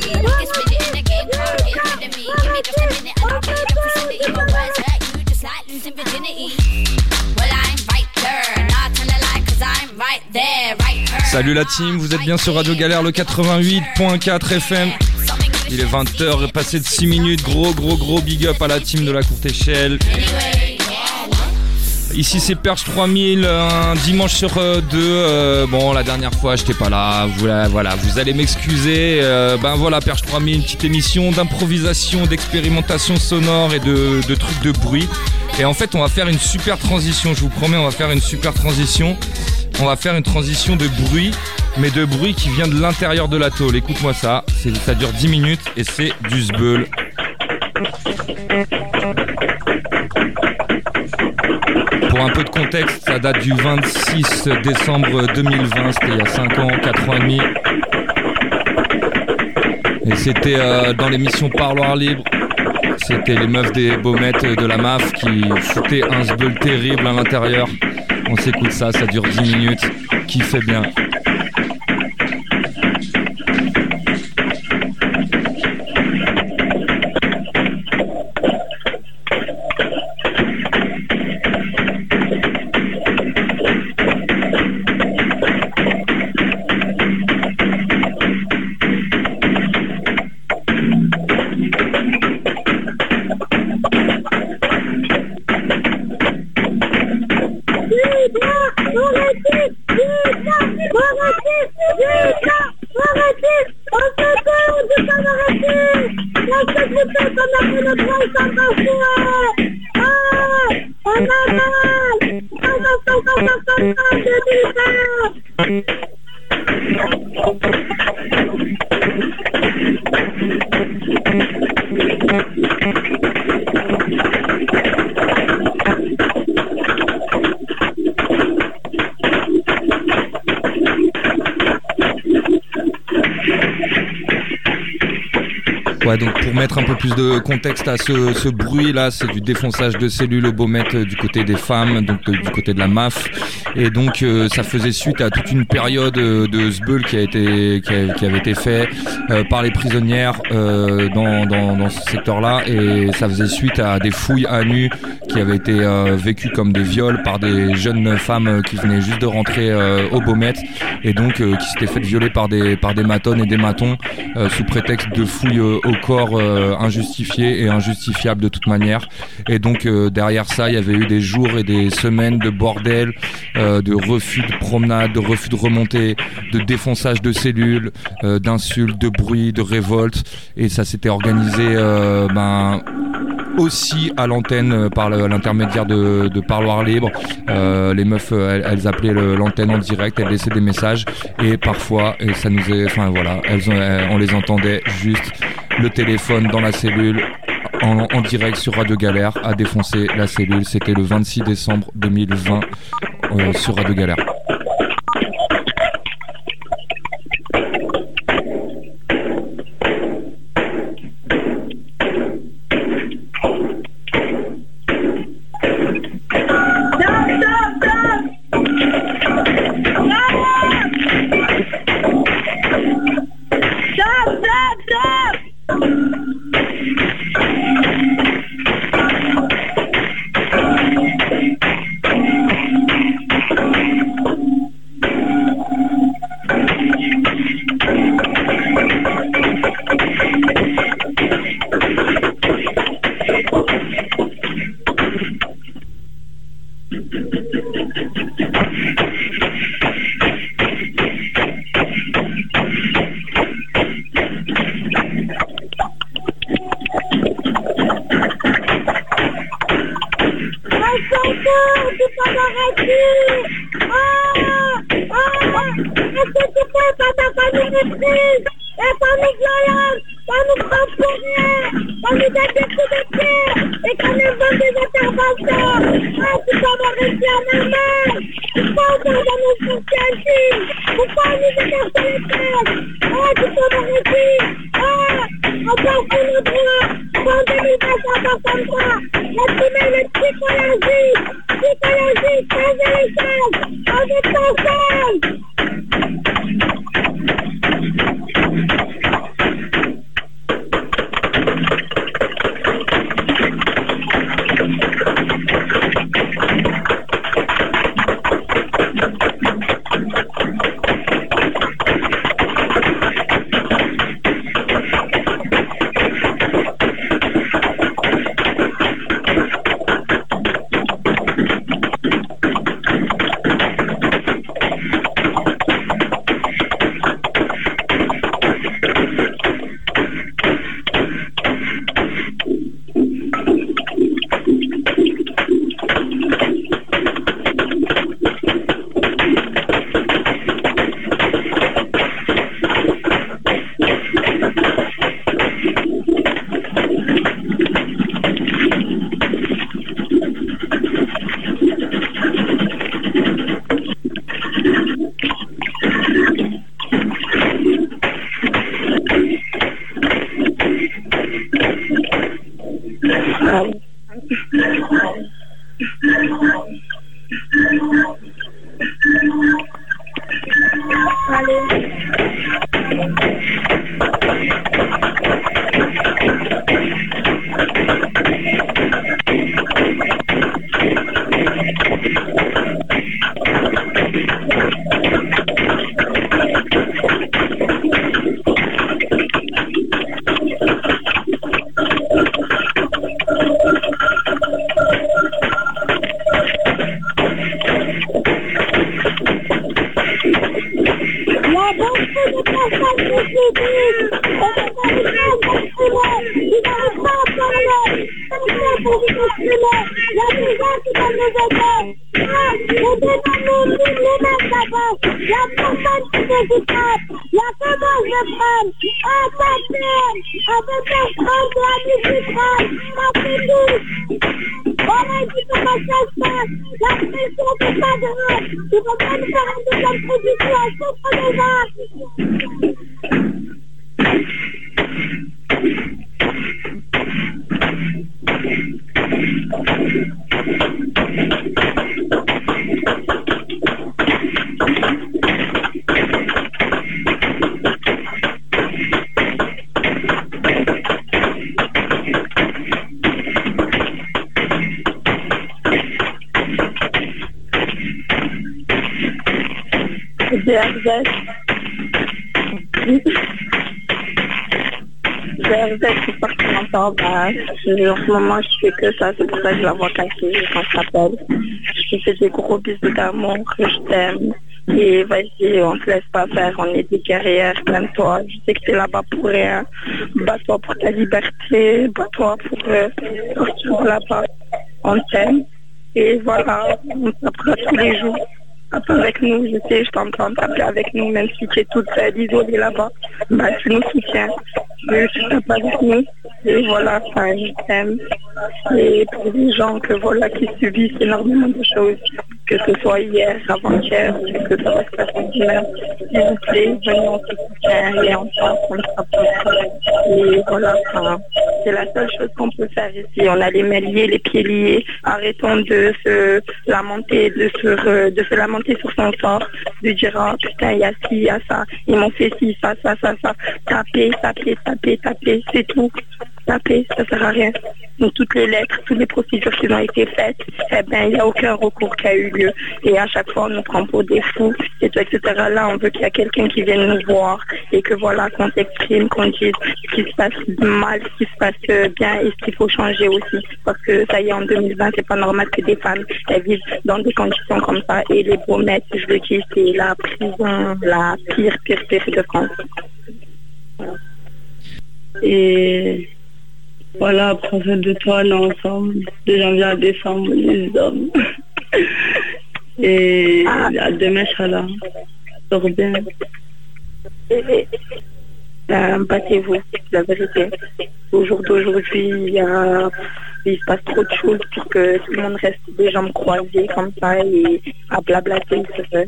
Salut la team, vous êtes bien sur Radio Galère, le 88.4 FM. Il est 20h, passé de 6 minutes, gros big up à la team de la courte échelle. Ici c'est Perche 3000, un dimanche sur deux. Bon, la dernière fois j'étais pas là, voilà, vous allez m'excuser. Perche 3000, une petite émission d'improvisation, d'expérimentation sonore et de trucs de bruit. Et en fait on va faire une super transition, je vous promets, on va faire une super transition. On va faire une transition de bruit, mais de bruit qui vient de l'intérieur de la tôle. Écoute-moi ça, ça dure 10 minutes et c'est du sbeul. Pour un peu de contexte, ça date du 26 décembre 2020, c'était il y a 5 ans, 4 ans et demi. Et c'était dans l'émission Parloir Libre. C'était les meufs des Baumettes de la MAF qui foutaient un sbeul terrible à l'intérieur. On s'écoute ça dure 10 minutes, kiffez bien. Ouais, donc pour mettre un peu plus de contexte à ce bruit là, c'est du défonçage de cellules aux Baumettes du côté des femmes, donc du côté de la MAF. Et donc ça faisait suite à toute une période de sbeul qui avait été fait par les prisonnières dans ce secteur-là, et ça faisait suite à des fouilles à nu qui avaient été vécues comme des viols par des jeunes femmes qui venaient juste de rentrer aux Baumettes, et donc qui s'étaient fait violer par des matonnes et des matons sous prétexte de fouilles au corps injustifiées et injustifiables de toute manière. Et donc derrière ça, il y avait eu des jours et des semaines de bordel, de refus de promenade, de refus de remontée, de défonçage de cellules, d'insultes, de bruit, de révolte, et ça s'était organisé aussi à l'antenne par l'intermédiaire de Parloir Libre. Les meufs elles appelaient l'antenne en direct, elles laissaient des messages, et parfois ça nous est, on les entendait juste le téléphone dans la cellule en direct sur Radio Galère à défoncer la cellule. C'était le 26 décembre 2020 sur Radio Galère. DRZ, c'est pas que longtemps, en ce moment je fais que ça, c'est pour ça que je la vois casser quand je t'appelle. Je te fais des gros bisous d'amour, que je t'aime. Et vas-y, on te laisse pas faire, on est des guerrières, même toi. Je sais que t'es là-bas pour rien. Bats-toi pour ta liberté, bats-toi pour sortir là-bas. On t'aime. Et voilà, on t'apprend tous les jours. Tape avec nous, je sais, je t'entends taper avec nous, même si tu es toute seule, isolée là-bas. Bah, tu nous soutiens. Tu tapes avec nous. Et voilà, enfin, je t'aime. Et pour les gens qui subissent énormément de choses, que ce soit hier, avant-hier, que ça va se passer demain, s'il vous plaît, venez, on se soutient et ensemble, on sera pas. Et voilà, enfin, c'est la seule chose qu'on peut faire ici. On a les mains liées, les pieds liés. Arrêtons de se lamenter, de se lamenter sur son sort, de dire oh putain il y a ci, il y a ça, ils m'ont fait ci, ça. Taper, c'est tout. Taper, ça sert à rien. Donc toutes les lettres, toutes les procédures qui ont été faites, il n'y a aucun recours qui a eu lieu. Et à chaque fois on nous prend pour des fous, et tout, etc. Là on veut qu'il y ait quelqu'un qui vienne nous voir et que voilà, qu'on s'exprime, qu'on dise ce qui se passe mal, ce qui se passe bien et ce qu'il faut changer aussi. Parce que ça y est, en 2020, c'est pas normal que des femmes elles vivent dans des conditions comme ça. Et les Baumettes, je le dis, c'est la prison la pire de France. Et voilà, prends soin de toi, on est ensemble, de janvier à décembre, les hommes. Et à demain, Inch'Allah. Dors bien. Battez-vous, la vérité. Au jour d'aujourd'hui, il se passe trop de choses pour que tout le monde reste des jambes croisées comme ça et à blablater.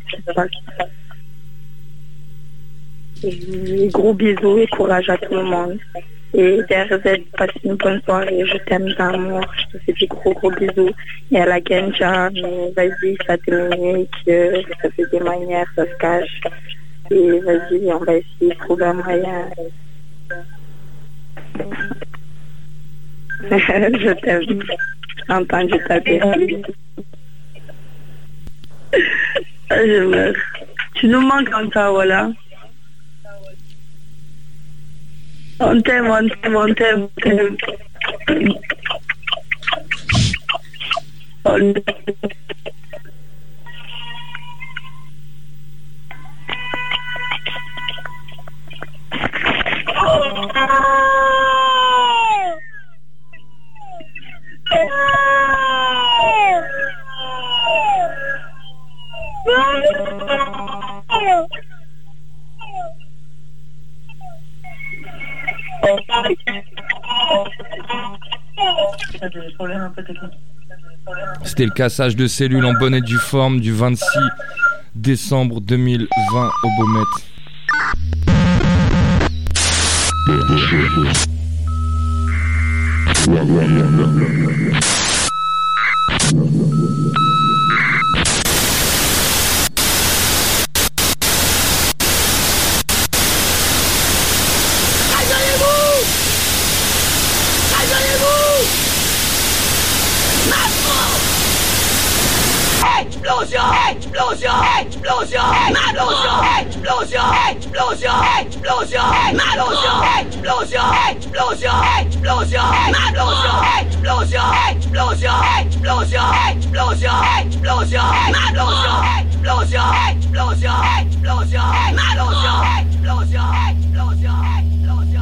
Gros bisous et courage à tout le monde. Et DRZ, passe une bonne soirée, je t'aime d'amour, je te fais des gros bisous. Et à la Genja, mais vas-y, ça termine, que ça fait des manières, ça se cache. Et vas-y, on va essayer de trouver un moyen. Je t'aime. Entendu taper. Je meurs. Tu nous manques comme ça, voilà. On t'aime. C'était le cassage de cellules en bonne et due forme du 26 décembre 2020 au Baumettes. Explosion.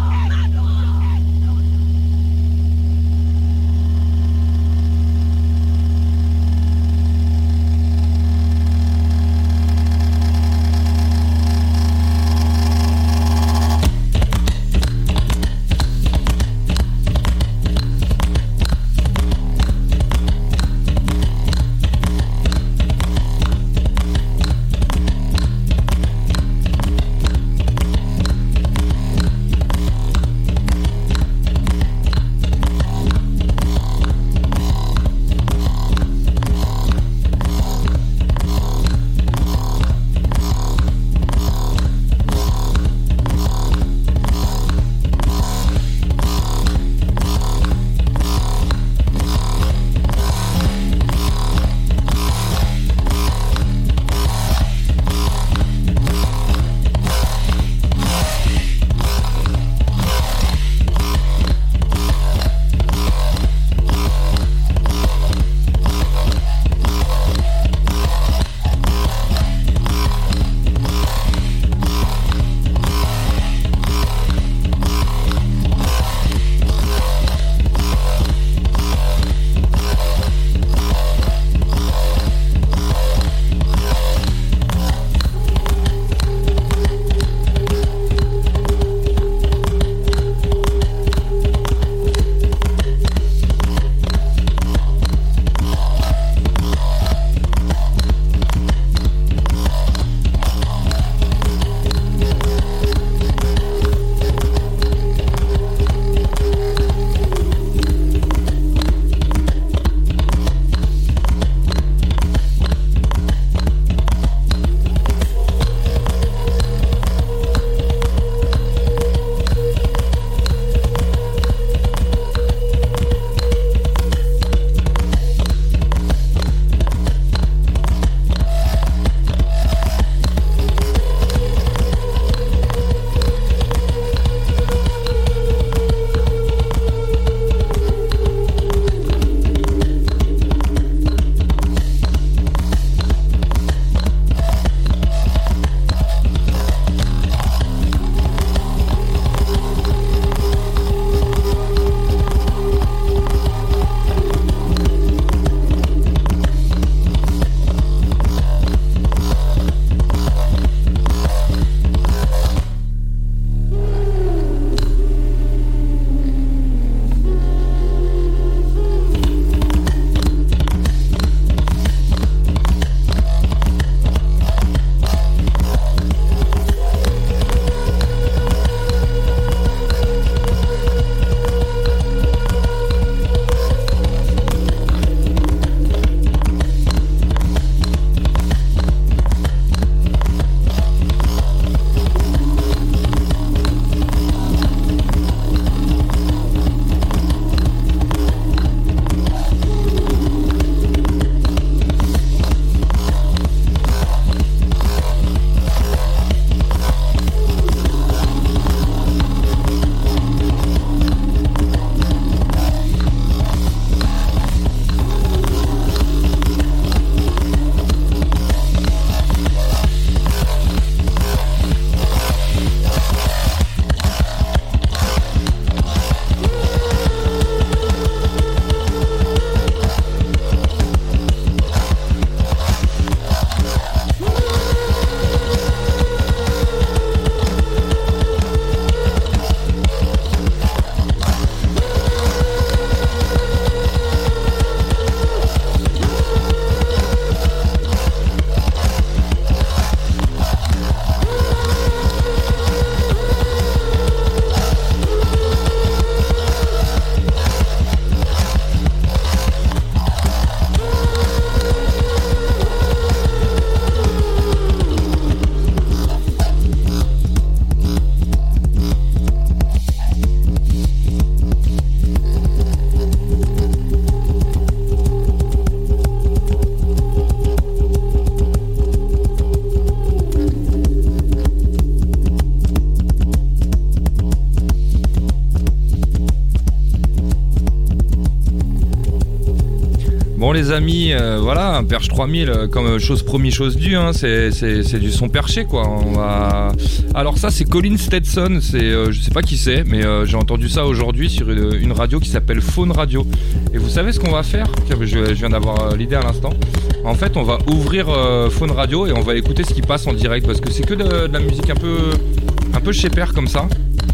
Bon les amis, voilà, un perche 3000, comme chose promis, chose due, hein, c'est du son perché quoi. Alors ça c'est Colin Stetson, je sais pas qui c'est, mais j'ai entendu ça aujourd'hui sur une radio qui s'appelle Faune Radio. Et vous savez ce qu'on va faire ? Je viens d'avoir l'idée à l'instant. En fait on va ouvrir Faune Radio et on va écouter ce qui passe en direct parce que c'est que de la musique un peu chez père comme ça.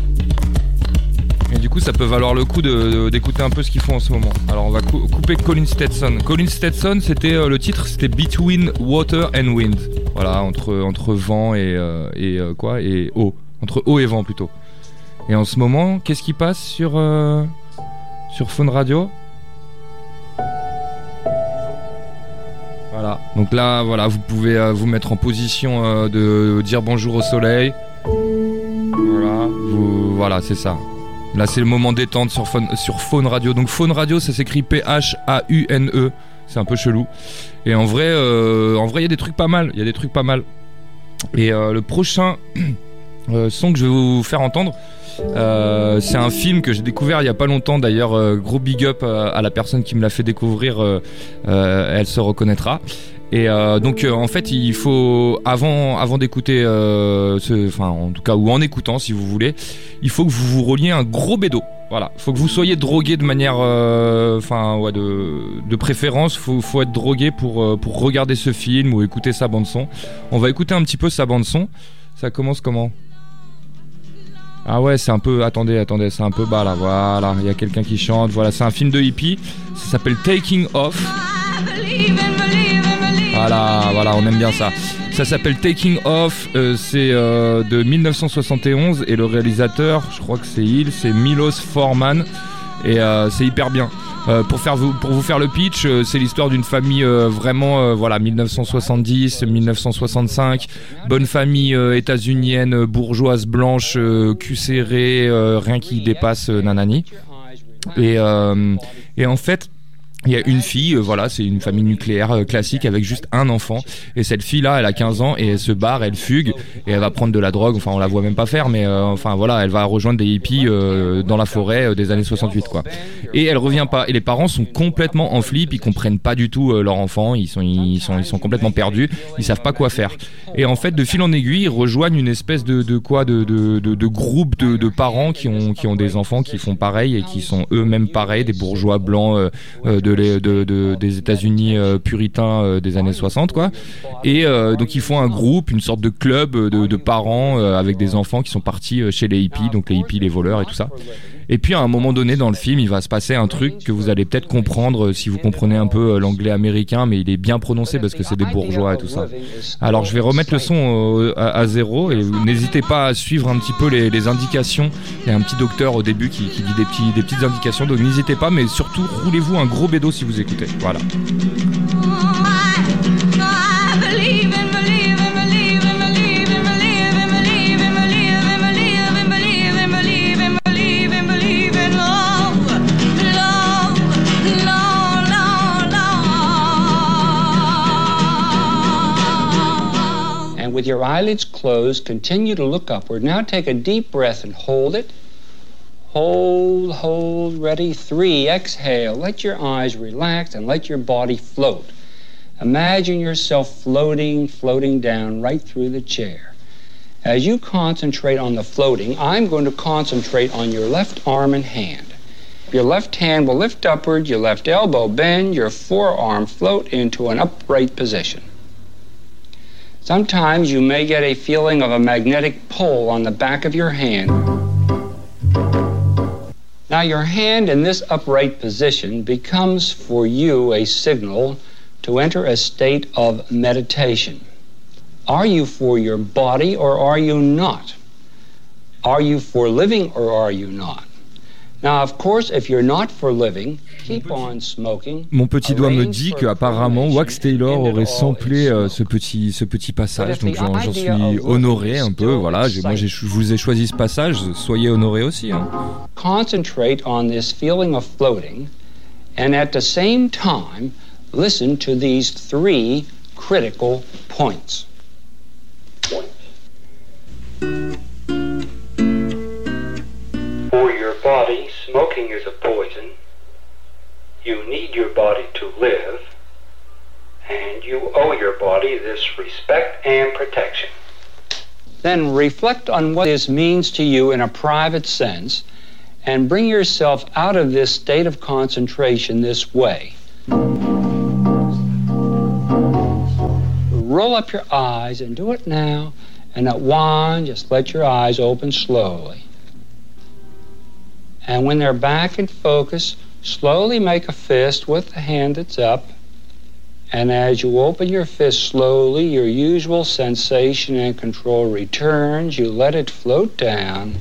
Et du coup ça peut valoir le coup d'écouter un peu ce qu'ils font en ce moment. Alors on va couper Colin Stetson. Colin Stetson le titre c'était Between Water and Wind. Voilà, entre vent et eau. Entre eau et vent plutôt. Et en ce moment, qu'est-ce qui passe sur Faune Radio ? Voilà. Donc là, voilà, vous pouvez vous mettre en position de dire bonjour au soleil. Voilà, c'est ça. Là, c'est le moment détente sur Faune Radio. Donc Faune Radio, ça s'écrit P-H-A-U-N-E. C'est un peu chelou. Et en vrai, il y a des trucs pas mal. Et le prochain son que je vais vous faire entendre, c'est un film que j'ai découvert il y a pas longtemps. D'ailleurs, gros big up à la personne qui me l'a fait découvrir. Elle se reconnaîtra. Et donc en fait il faut avant d'écouter en tout cas ou en écoutant si vous voulez, il faut que vous vous reliez un gros bédo. Voilà, faut que vous soyez drogué de manière de préférence, faut être drogué pour regarder ce film ou écouter sa bande son. On va écouter un petit peu sa bande son. Ça commence comment ? Ah ouais, c'est un peu attendez, c'est un peu bas là. Voilà, il y a quelqu'un qui chante. Voilà, c'est un film de hippie, ça s'appelle Taking Off. Voilà, on aime bien ça. Ça s'appelle Taking Off, c'est de 1971 et le réalisateur, je crois que c'est Milos Forman et c'est hyper bien. Pour vous faire le pitch, c'est l'histoire d'une famille vraiment 1970-1965, bonne famille états-unienne, bourgeoise blanche, cul serré, rien qui dépasse nanani. Et en fait, il y a une fille, c'est une famille nucléaire classique avec juste un enfant. Et cette fille-là, elle a 15 ans et elle se barre, elle fugue et elle va prendre de la drogue. Enfin, on la voit même pas faire, mais elle va rejoindre des hippies dans la forêt des années 68, quoi. Et elle revient pas. Et les parents sont complètement en flip, ils comprennent pas du tout leur enfant, ils sont complètement perdus, ils savent pas quoi faire. Et en fait, de fil en aiguille, ils rejoignent une espèce de groupe de parents qui ont des enfants qui font pareil et qui sont eux-mêmes pareils, des bourgeois blancs des États-Unis puritains des années 60 quoi. Et donc ils font un groupe, une sorte de club de parents avec des enfants qui sont partis chez les hippies, donc les hippies, les voleurs et tout ça. Et puis à un moment donné dans le film, il va se passer un truc que vous allez peut-être comprendre si vous comprenez un peu l'anglais américain, mais il est bien prononcé parce que c'est des bourgeois et tout ça. Alors je vais remettre le son à zéro et n'hésitez pas à suivre un petit peu les indications. Il y a un petit docteur au début qui dit des petites indications, donc n'hésitez pas, mais surtout roulez-vous un gros bédo si vous écoutez. Voilà. With your eyelids closed, continue to look upward. Now take a deep breath and hold it. Hold, ready, 3, exhale. Let your eyes relax and let your body float. Imagine yourself floating down right through the chair. As you concentrate on the floating, I'm going to concentrate on your left arm and hand. Your left hand will lift upward, your left elbow bend, your forearm float into an upright position. Sometimes you may get a feeling of a magnetic pull on the back of your hand. Now your hand in this upright position becomes for you a signal to enter a state of meditation. Are you for your body or are you not? Are you for living or are you not? Now, of course, if you're not for living, keep on smoking. Mon petit doigt me dit que apparemment Wax Taylor aurait samplé ce petit passage, donc j'en suis honoré un peu. Voilà, je vous ai choisi ce passage, soyez honorés aussi. Hein. Concentrate on this feeling of floating, and at the same time, listen to these 3 critical points. For your body, smoking is a poison. You need your body to live, and you owe your body this respect and protection. Then reflect on what this means to you in a private sense, and bring yourself out of this state of concentration this way. Roll up your eyes and do it now. And at one, just let your eyes open slowly. And when they're back in focus, slowly make a fist with the hand that's up. And as you open your fist slowly, your usual sensation and control returns. You let it float down.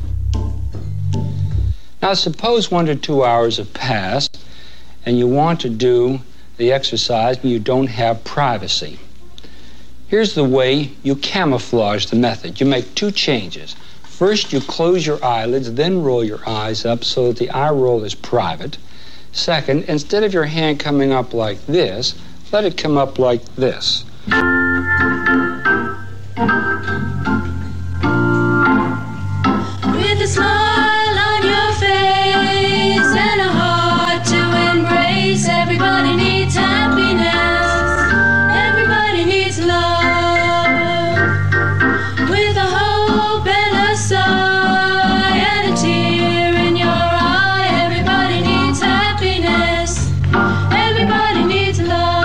Now suppose 1 to 2 hours have passed and you want to do the exercise but you don't have privacy. Here's the way you camouflage the method. You make 2 changes. First, you close your eyelids, then roll your eyes up so that the eye roll is private. Second, instead of your hand coming up like this, let it come up like this. With a smile on your face and a heart to embrace, everybody needs happiness, everybody needs love. With a hope and a sigh and a tear in your eye, everybody needs happiness, everybody needs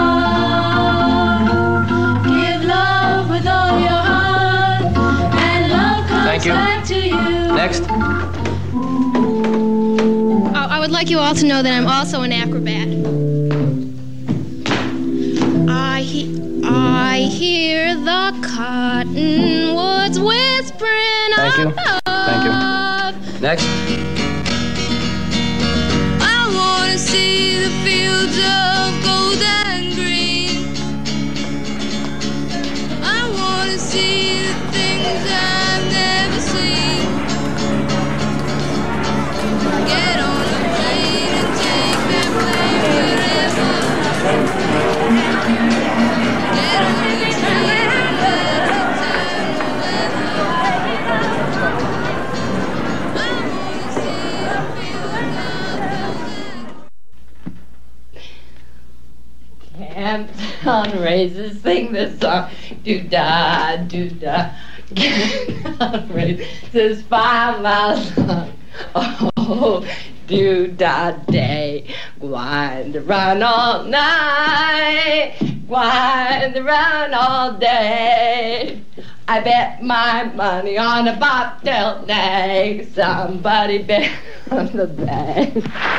love. Give love with all your heart, and love comes back to you. Next. I would like you all to know that I'm also an acrobat. I hear the cottonwoods whispering Thank you. Thank you. Next. I wanna see the fields of gold and green. I wanna see the things I've never seen. Get on a plane and take me away wherever. Get on a train and let it turn the weather. I wanna see the fields of gold and Canton raises, sing this song. Do-da, do-da. Canton raises 5 miles long. Oh, do-da day. Wind run all night. Wind run all day. I bet my money on a bobtail nag. Somebody bet on the bag.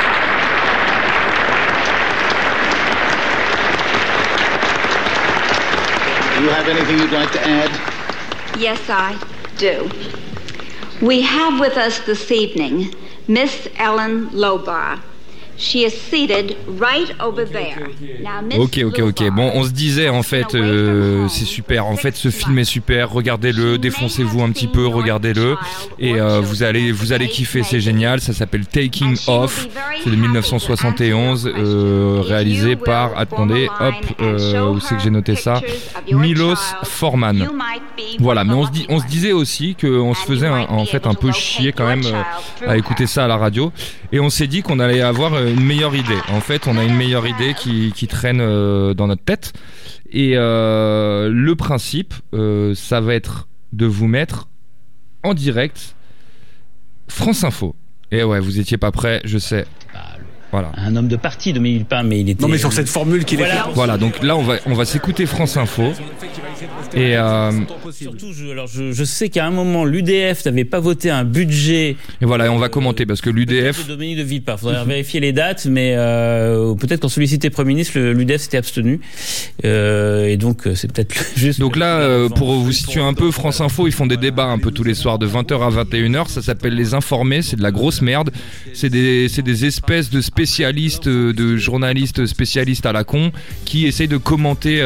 Do you have anything you'd like to add? Yes, I do. We have with us this evening Miss Ellen Lobar. She is seated right over there. Now, Miss Ok. Bon, on se disait en fait, c'est super. En fait, ce film est super. Regardez-le, défoncez-vous un petit peu, regardez-le, et vous allez kiffer. C'est génial. Ça s'appelle Taking Off. C'est de 1971, réalisé par. Attendez, hop, où c'est que j'ai noté ça? Milos Forman. Voilà. Mais on se disait aussi qu'on se faisait en fait un peu chier quand même à écouter ça à la radio, et on s'est dit qu'on allait avoir une meilleure idée. En fait, on a une meilleure idée qui traîne dans notre tête. Et le principe, ça va être de vous mettre en direct France Info. Et ouais, vous étiez pas prêts, je sais. Voilà. Un homme de parti de Villepin, mais il était... Non, mais sur cette formule qu'il est fait. Voilà, donc là, on va s'écouter France Info. Et surtout, je sais qu'à un moment, l'UDF n'avait pas voté un budget. Et voilà, on va commenter parce que l'UDF. De Dominique de Villepin. Il faudrait vérifier les dates, mais peut-être qu'en sollicité Premier ministre, l'UDF s'était abstenu. Et donc, c'est peut-être juste. Donc là, pour vous situer un peu, France Info, ils font des débats un peu tous les soirs de 20h à 21h. Ça s'appelle Les Informés. C'est de la grosse merde. C'est des espèces de spécialistes, de journalistes spécialistes à la con qui essayent de commenter,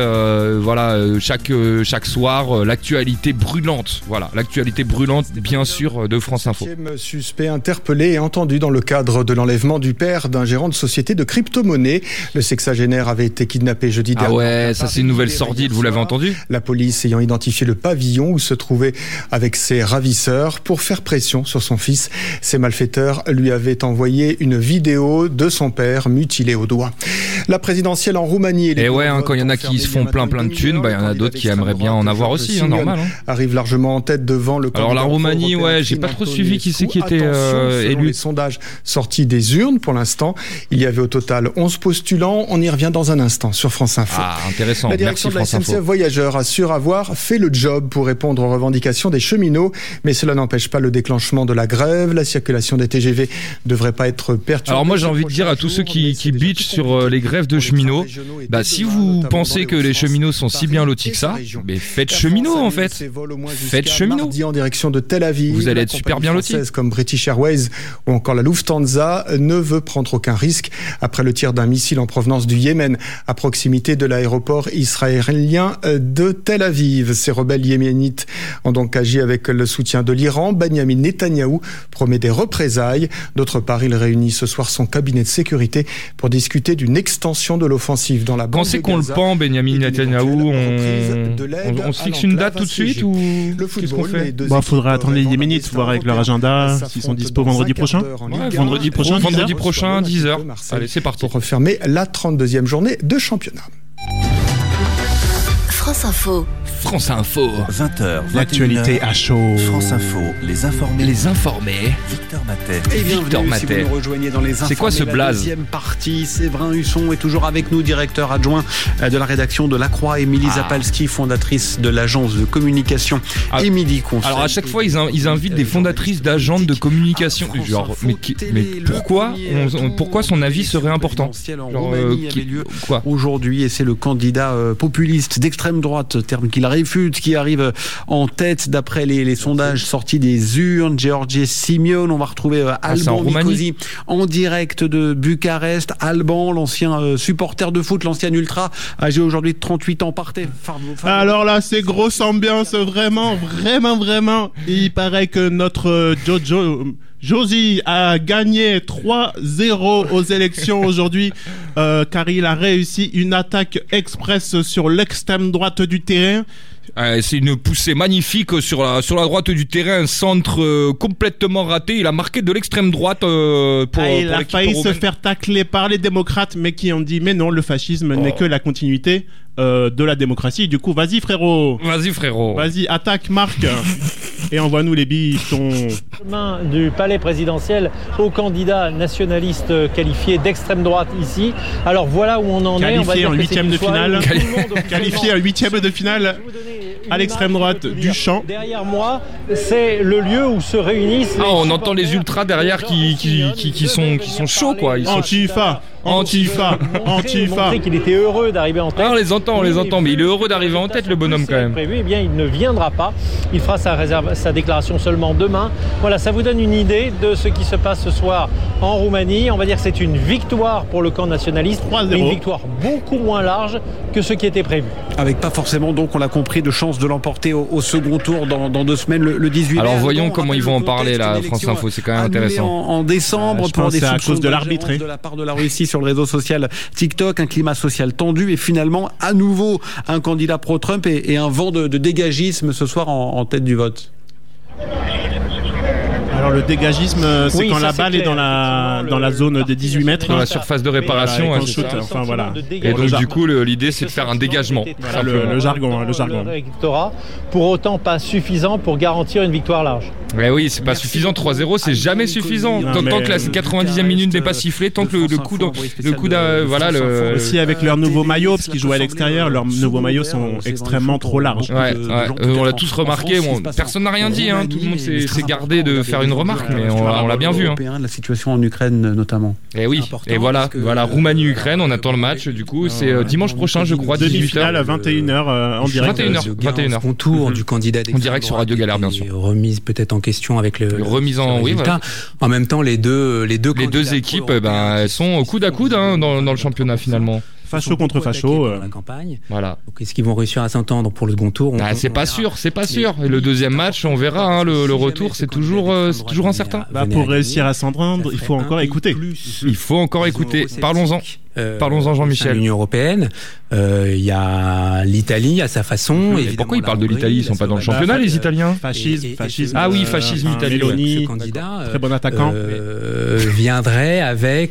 chaque soir l'actualité brûlante. Voilà, l'actualité brûlante, bien sûr, de France Info. Suspect interpellé et entendu dans le cadre de l'enlèvement du père d'un gérant de société de crypto-monnaie. Le sexagénaire avait été kidnappé jeudi dernier. Ah ouais, ça c'est une nouvelle sordide, vous l'avez entendu ? La police ayant identifié le pavillon où se trouvait avec ses ravisseurs pour faire pression sur son fils. Ces malfaiteurs lui avaient envoyé une vidéo de son père, mutilé au doigt. La présidentielle en Roumanie... Et ouais, quand il y en a qui se font plein de thunes, il y en a d'autres qui aimeraient bien en avoir aussi, normal. Arrive largement en tête devant le... Alors la Roumanie, j'ai pas trop suivi qui c'est qui était élu. Les sondages sortis des urnes pour l'instant, il y avait au total 11 postulants. On y revient dans un instant sur France Info. Ah, intéressant. La direction Merci, de la SNCF Voyageurs assure avoir fait le job pour répondre aux revendications des cheminots, mais cela n'empêche pas le déclenchement de la grève. La circulation des TGV devrait pas être perturbée. Alors moi j'ai envie de dire à tous ceux qui bitchent sur les grèves de cheminots, si vous pensez que les cheminots sont si bien lotis que ça, mais faites cheminot en fait. Faites cheminot. En direction de Tel Aviv. Vous allez être super bien lotis. Comme British Airways ou encore la Lufthansa ne veut prendre aucun risque après le tir d'un missile en provenance du Yémen à proximité de l'aéroport israélien de Tel Aviv. Ces rebelles yéménites ont donc agi avec le soutien de l'Iran. Benyamin Netanyahou promet des représailles. D'autre part, il réunit ce soir son cabinet de sécurité pour discuter d'une extension de l'offensive dans la bande de Gaza. Quand c'est qu'on le pend, Benyamin Netanyahou, on se fixe une date tout de suite ou qu'est-ce qu'on fait? Faudrait attendre les Yéménites, voir avec leur agenda s'ils sont dispo vendredi prochain. Vendredi prochain, 10h. Allez, c'est parti. Pour refermer la 32e journée de championnat. France Info. 20h. L'actualité à chaud. France Info, les informés. Victor Matet. Et bienvenue si vous nous rejoignez dans les informés. C'est quoi ce blaze? La deuxième partie, Séverin Husson est toujours avec nous, directeur adjoint de la rédaction de La Croix, Émilie Zapalski, fondatrice de l'agence de communication Émilie Conseil. Alors à chaque fois, ils invitent des fondatrices d'agences de communication. Genre, mais pourquoi son avis serait important? Quoi aujourd'hui, et c'est le candidat populiste d'extrême droite, terme qu'il réfute, qui arrive en tête d'après les sondages sortis des urnes. George Simeon, on va retrouver Alban Nicosi en direct de Bucarest. Alban, l'ancien supporter de foot, l'ancien ultra, âgé aujourd'hui de 38 ans, partait. Alors là, c'est grosse ambiance, vraiment. Il paraît que notre Josie a gagné 3-0 aux élections aujourd'hui, car il a réussi une attaque express sur l'extrême droite du terrain. C'est une poussée magnifique sur la droite du terrain, un centre complètement raté. Il a marqué de l'extrême droite pour il a failli se faire tacler par les démocrates, mais qui ont dit mais non, le fascisme n'est que la continuité de la démocratie. Du coup, vas-y frérot. Vas-y, attaque, marque. Et envoie-nous les bifetons. Chemin du palais présidentiel au candidat nationaliste qualifié d'extrême droite ici. Alors voilà où on en est. On va dire en huitième de finale. Qualifié en huitième de finale à l'extrême droite du champ. Derrière moi, c'est le lieu où se réunissent. On entend les ultras derrière qui sont chauds quoi. Antifa. Qu'il était heureux d'arriver en tête. On les entend, mais il est heureux d'arriver en tête, le bonhomme quand même. Prévu, il ne viendra pas. Il fera sa déclaration seulement demain. Voilà, ça vous donne une idée de ce qui se passe ce soir en Roumanie. On va dire que c'est une victoire pour le camp nationaliste, mais une victoire beaucoup moins large que ce qui était prévu. Avec pas forcément, donc on l'a compris, de chance de l'emporter au second tour dans 2 semaines, le 18 mai. Alors voyons comment ils vont en parler là, France Info, c'est quand même intéressant. En décembre, pour des soupçons de l'arbitre de la part de la Russie sur le réseau social TikTok, un climat social tendu et finalement à nouveau un candidat pro-Trump et un vent de dégagisme ce soir en tête du vote. Alors le dégagisme, c'est quand la balle est dans la zone des 18 mètres. Dans la surface de réparation. Et donc du coup, l'idée c'est de faire un dégagement. Voilà, le jargon. Pour autant pas suffisant pour garantir une victoire large. Mais oui, c'est pas suffisant. 3-0, c'est jamais suffisant. Tant que la 90e minute n'est pas sifflée, tant que le coup aussi avec leur nouveau maillot, parce qu'ils jouent à l'extérieur, leurs nouveaux maillots sont extrêmement trop larges. On l'a tous remarqué. Personne n'a rien dit. Tout le monde s'est gardé de faire une remarque, mais on l'a bien vu. La situation en Ukraine notamment. Et oui. Et voilà, Roumanie-Ukraine. On attend le match. Du coup, c'est dimanche prochain, je crois, 18h. Demi-finale à 21h en direct. 21h. Contour du candidat en direct sur Radio Galère, bien sûr. Remise peut-être en question avec le résultat. Voilà. En même temps, les deux équipes, elles sont coude à coude dans le championnat finalement. Facho contre facho. La campagne. Voilà. Donc, est-ce qu'ils vont réussir à s'entendre pour le second tour? C'est pas sûr. Et le deuxième match, on verra. Le retour, c'est toujours incertain. Pour réussir à s'entendre, il faut encore écouter. Parlons-en. Parlons-en, Jean-Michel. L'Union européenne, il y a l'Italie à sa façon. Et pourquoi ils parlent de l'Italie? Ils sont pas dans le championnat, les Italiens? Fascisme. Ah oui, fascisme italien. Meloni, très bon attaquant. Viendrait avec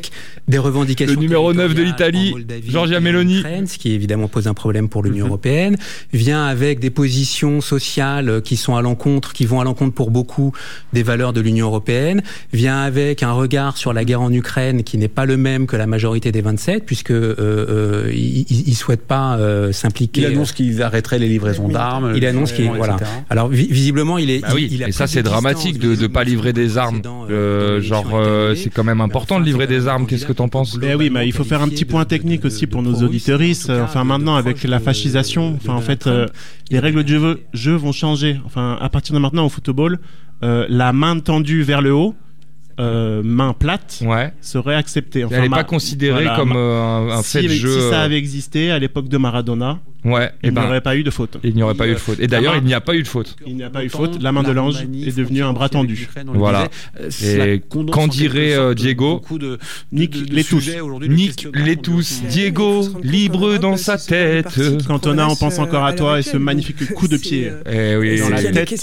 des revendications. Le numéro 9 de l'Italie, Giorgia Meloni. Ce qui évidemment pose un problème pour l'Union européenne, vient avec des positions sociales qui vont à l'encontre pour beaucoup des valeurs de l'Union européenne, vient avec un regard sur la guerre en Ukraine qui n'est pas le même que la majorité des 27, puisque il souhaite pas s'impliquer. Il annonce qu'il arrêterait les livraisons d'armes. Il annonce qu'il voilà. Alors visiblement il est. Et ça c'est dramatique de pas livrer des armes. C'est quand même important de livrer des armes. Qu'est-ce que t'en penses? Oui, mais il faut faire un petit point technique aussi pour nos auditeuristes. Maintenant, avec la fascisation, les règles du jeu vont changer. À partir de maintenant, au football, la main tendue vers le haut, main plate, serait acceptée. Elle n'est pas considérée comme un fait de jeu. Si ça avait existé à l'époque de Maradona, il n'y aurait pas eu de faute. Il n'y aurait pas eu de faute. Et d'ailleurs, il n'y a pas eu de faute. Il n'y a pas eu de faute. La main de l'ange est devenue un bras tendu. Voilà. Et qu'en dirait Diego? Nique les tous. Nique les tous. Diego, libre dans sa tête. Cantona, on pense encore à toi et ce magnifique coup de pied dans la tête.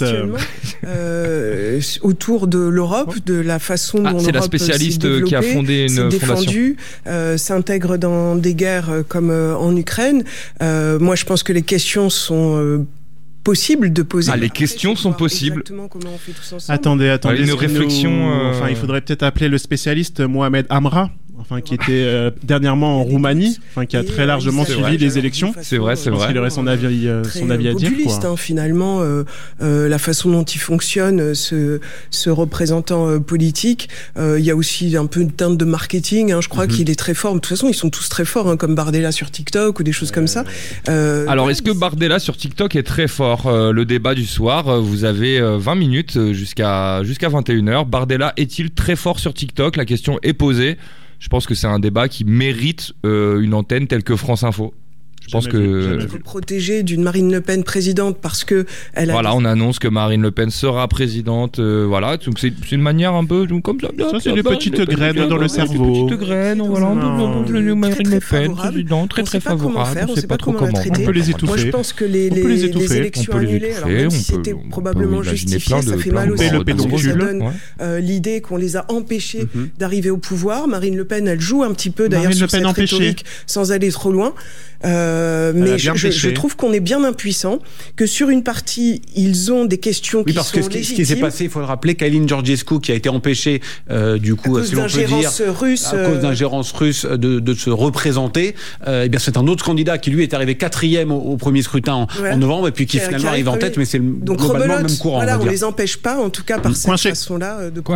Autour de l'Europe, de la façon dont c'est la spécialiste qui a fondé une fondation. S'intègre dans des guerres comme en Ukraine. Moi, je pense que les questions sont possibles de poser. Les questions sont possibles. Comment on fait tous ensemble. Attendez. Une réflexion. Il faudrait peut-être appeler le spécialiste Mohamed Amra. Qui était dernièrement en Roumanie, qui a très largement suivi les élections. C'est vrai. Il aurait son avis à dire. Populiste, finalement, la façon dont il fonctionne, ce représentant politique. Il y a aussi un peu une teinte de marketing. Je crois qu'il est très fort. De toute façon, ils sont tous très forts, comme Bardella sur TikTok ou des choses comme ça. Alors, est-ce que Bardella sur TikTok est très fort? Le débat du soir, vous avez 20 minutes jusqu'à 21h. Bardella est-il très fort sur TikTok? La question est posée. Je pense que c'est un débat qui mérite une antenne telle que France Info. Je pense que il faut protéger d'une Marine Le Pen présidente parce que elle a on annonce que Marine Le Pen sera présidente. Donc c'est une manière un peu comme ça. Ça c'est des petites graines dans le cerveau. Des petites graines, Marine Le Pen présidente, très favorable. On ne sait pas trop comment. On peut les étouffer. Moi je pense que les élections annulées, alors même si c'était probablement justifié, ça fait mal aussi. Ça donne l'idée qu'on les a empêchés d'arriver au pouvoir. Marine Le Pen, elle joue un petit peu d'ailleurs sur cette rhétorique sans aller trop loin. Mais je trouve qu'on est bien impuissant, que sur une partie, ils ont des questions qui sont légitimes. Parce que ce qui s'est passé, il faut le rappeler, Kalin Georgescu, qui a été empêché, si l'on peut dire, à cause d'ingérence russe, de se représenter, c'est un autre candidat qui, lui, est arrivé 4e au premier scrutin en novembre, et puis qui finalement arrive en tête, mais c'est globalement le même courant. On les empêche pas, en tout cas, par cette façon-là, de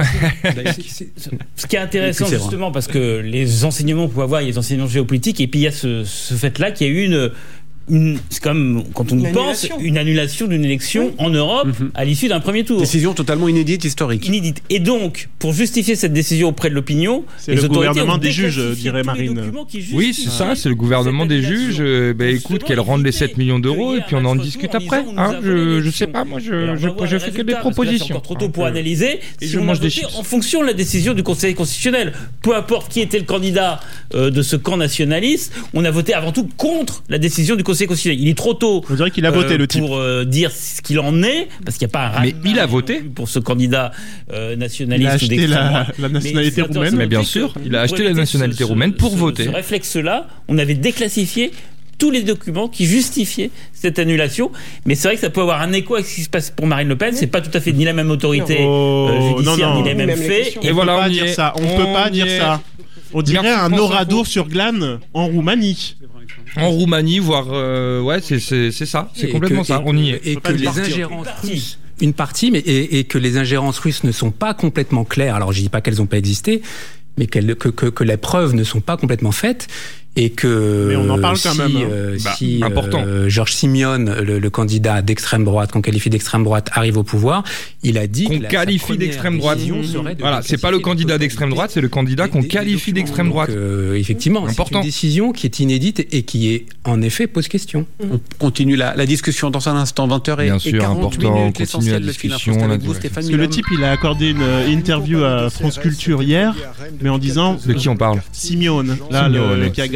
Ce qui est intéressant, justement, parce que les enseignements qu'on peut avoir, il y a les enseignements géopolitiques, et puis il y a ce fait-là qu'il y a eu c'est comme quand on y pense, une annulation d'une élection en Europe à l'issue d'un premier tour. Décision totalement inédite, historique. Inédite. Et donc, pour justifier cette décision auprès de l'opinion, c'est le gouvernement des juges, dirait Marine. Oui, c'est ça, c'est le gouvernement des juges. Écoute, qu'elle rende les 7 millions d'euros et puis on en discute après. Je sais pas, moi je fais que des propositions. C'est encore trop tôt pour analyser. Si on a voté en fonction de la décision du Conseil constitutionnel, peu importe qui était le candidat de ce camp nationaliste, on a voté avant tout contre la décision du Conseil constitutionnel. Il est trop tôt. On dirait qu'il a voté, le type. Pour dire ce qu'il en est, parce qu'il n'y a pas un. Mais il a voté pour ce candidat nationaliste. Il a acheté la nationalité roumaine. Mais bien sûr, il a acheté la nationalité roumaine pour voter. Ce réflexe-là, on avait déclassifié tous les documents qui justifiaient cette annulation, mais c'est vrai que ça peut avoir un écho avec ce qui se passe pour Marine Le Pen. C'est pas tout à fait ni la même autorité judiciaire ni les mêmes faits. Et voilà, on dire ça. On peut pas dire ça. On dirait un oradour sur glane en Roumanie. En Roumanie, voire c'est ça, c'est complètement ça. On y est. Et que les ingérences russes, une partie, et que les ingérences russes ne sont pas complètement claires. Alors je dis pas qu'elles n'ont pas existé, mais que les preuves ne sont pas complètement faites. Et que mais on en parle quand même. Important. Georges Simeone, le candidat d'extrême droite, qu'on qualifie d'extrême droite, arrive au pouvoir, il a dit qu'on qualifie d'extrême droite. Voilà, c'est pas le candidat d'extrême droite, c'est le candidat qu'on qualifie d'extrême droite. Effectivement, c'est une décision qui est inédite et qui est en effet pose question. On continue la discussion dans un instant, 20h Bien sûr, 40 important, minutes. on continue la discussion. Parce que le type, il a accordé une interview à France Culture hier, mais en disant de qui on parle? Simeone, le qui a gagné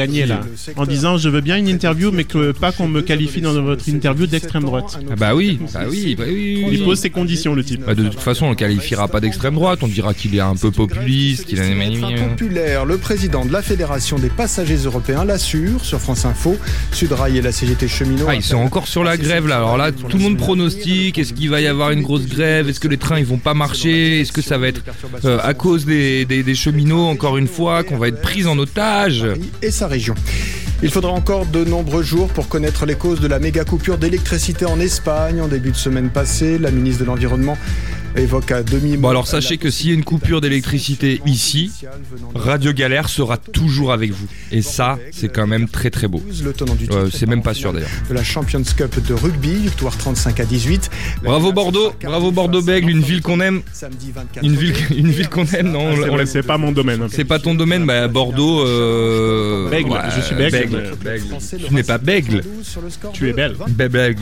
gagné là, en disant je veux bien une interview, mais pas qu'on me qualifie dans votre interview d'extrême droite. Bah oui. Il pose ses conditions, le type. De toute façon, on le qualifiera pas d'extrême droite, on dira qu'il est un peu populiste, qu'il est populaire. Le président de la Fédération des passagers européens l'assure sur France Info. Sudrail et la CGT Cheminot. Ils sont encore sur la grève là. Alors là, tout le monde pronostique. Est-ce qu'il va y avoir une grosse grève? Est-ce que les trains ils vont pas marcher? Est-ce que ça va être à cause des cheminots encore une fois qu'on va être pris en otage? Et sa région. Il faudra encore de nombreux jours pour connaître les causes de la méga coupure d'électricité en Espagne en début de semaine passée. La ministre de l'Environnement évoque à demi-mot. Bon, alors sachez que s'il y a une coupure d'électricité ici, Radio Galère sera toujours avec vous. Et ça, c'est quand même très très beau. C'est même pas sûr d'ailleurs. De la Champions Cup de rugby, victoire 35-18. Bravo Bordeaux-Bègles, une ville qu'on aime. Une ville qu'on aime, non? C'est pas mon domaine. C'est pas ton domaine, bah Bordeaux. Bègle, je suis bègle. Tu n'es pas bègle. Tu es belle. Bègle.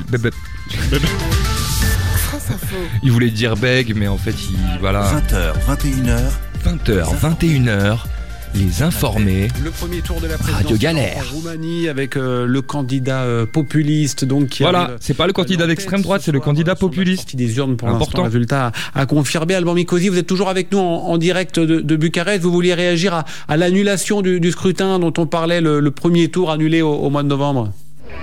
Il voulait dire bègue, mais en fait, voilà. 20h, 21h, les informés. Le premier tour de la présidentielle Radio Galère en Roumanie avec le candidat populiste donc qui c'est pas le candidat d'extrême droite, c'est le candidat populiste. Des urnes pour l'instant, résultat à confirmer. Alban Mikosi, vous êtes toujours avec nous en direct de Bucarest. Vous vouliez réagir à l'annulation du scrutin dont on parlait, le premier tour annulé au mois de novembre?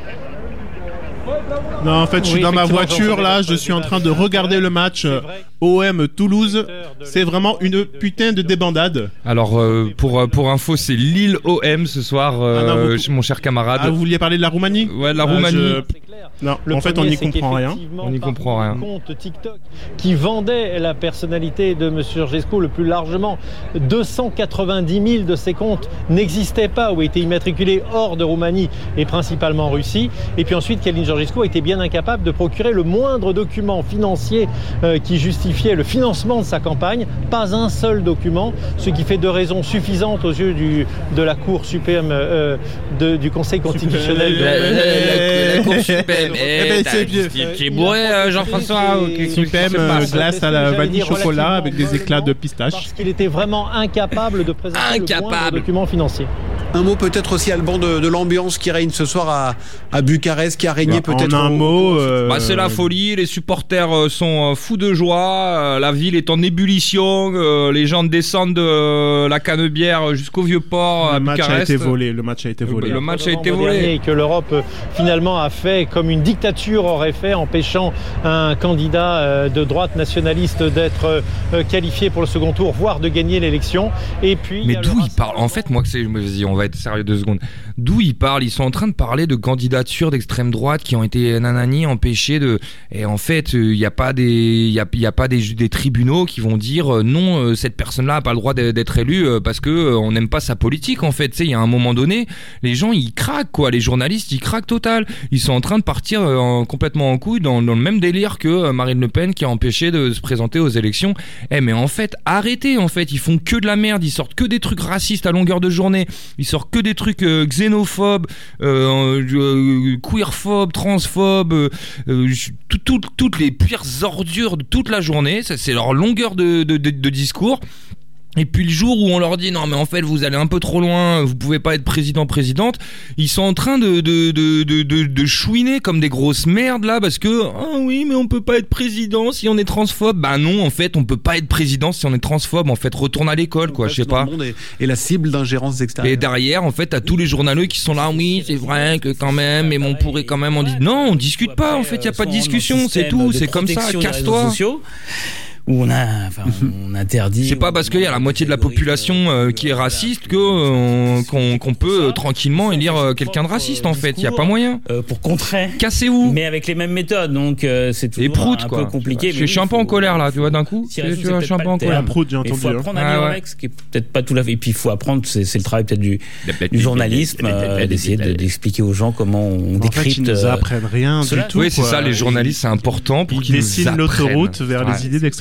Non, en fait, je suis dans ma voiture là, je suis en train de regarder le match OM Toulouse. C'est vraiment une putain de débandade. Alors, pour info, c'est Lille OM ce soir, mon cher camarade. Ah, vous vouliez parler de la Roumanie? Ouais, de la Roumanie. Non, en fait, on n'y comprend rien. On n'y comprend rien. Compte TikTok qui vendait la personnalité de M. Georgescu le plus largement. 290 000 de ces comptes n'existaient pas ou étaient immatriculés hors de Roumanie et principalement en Russie. Et puis ensuite, Calin Georgescu a été bien incapable de procurer le moindre document financier qui justifiait le financement de sa campagne. Pas un seul document, ce qui fait de raisons suffisantes aux yeux de la Cour suprême du Conseil constitutionnel. La Cour suprême. Tu es bourré, Jean-François? Suprême, glace à la vanille chocolat avec des éclats de pistache. Parce qu'il était vraiment incapable de présenter le moindre document financier. Un mot peut-être aussi, Alban, de l'ambiance qui règne ce soir à Bucarest, qui a régné peut-être. En un mot, c'est la folie. Les supporters sont fous de joie. La ville est en ébullition. Les gens descendent de la Canebière jusqu'au Vieux-Port à Bucarest. Le match a été volé. Le match a été volé. Et que l'Europe finalement a fait comme une dictature aurait fait, empêchant un candidat de droite nationaliste d'être qualifié pour le second tour, voire de gagner l'élection. Et puis. Mais d'où il parle? En fait, moi, on va être sérieux 2 secondes. D'où ils parlent? Ils sont en train de parler de candidatures d'extrême droite qui ont été empêchées de. Et en fait, il n'y a pas des tribunaux qui vont dire non, cette personne-là n'a pas le droit d'être élue parce que on n'aime pas sa politique. En fait, tu sais, il y a un moment donné, les gens ils craquent quoi. Les journalistes ils craquent total. Ils sont en train de partir complètement en couille dans le même délire que Marine Le Pen qui a empêché de se présenter aux élections. Mais en fait, arrêtez. En fait, ils font que de la merde. Ils sortent que des trucs racistes à longueur de journée. Ils sortent que des trucs xénophobes, queerphobes, transphobes, toutes les pires ordures de toute la journée. Ça, c'est leur longueur de discours. Et puis le jour où on leur dit non mais en fait vous allez un peu trop loin, vous pouvez pas être présidente, ils sont en train de chouiner comme des grosses merdes là parce que oui mais on peut pas être président si on est transphobe. Bah non en fait on peut pas être président si on est transphobe. En fait retourne à l'école quoi, je sais pas. Le monde est la cible d'ingérences extérieures. Et derrière en fait t'as tous les journaleux qui sont là oui c'est vrai que quand même mais on pourrait quand même on dit non on discute pas en fait y a pas de discussion c'est tout c'est comme ça casse-toi. Où on interdit. C'est pas parce qu'il y a la moitié de la population qui est raciste qu'on peut tranquillement élire quelqu'un de raciste en fait. Il y a pas moyen. Pour contrer. Cassez-vous. Mais avec les mêmes méthodes, donc c'est toujours prout, un quoi. peu compliqué. Je suis un peu en colère là, tu vois d'un coup. Je suis un peu en colère. Il faut apprendre à lire un texte qui est peut-être pas tout à fait. Et puis il faut apprendre, c'est le travail peut-être du journalisme, d'essayer d'expliquer aux gens comment on décrypte. Ils nous apprennent rien du tout. Oui, c'est ça. Les journalistes, c'est important pour qu'ils nous apprennent. Ils dessinent l'autoroute vers les idées d'extrême